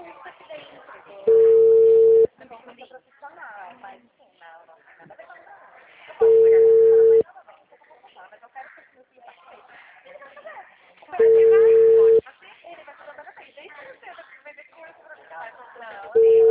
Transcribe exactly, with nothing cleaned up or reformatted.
que daí entregou também muita profissional, mas sim, não, não tem nada a ver com isso. Eu posso pegar com ela, mas novamente, eu vou falar, mas eu quero que esse meu filho participe. Ele vai fazer. O prazer vai, pode fazer, ele vai fazer toda vez. Desde que você vai ver que o outro profissional. Não,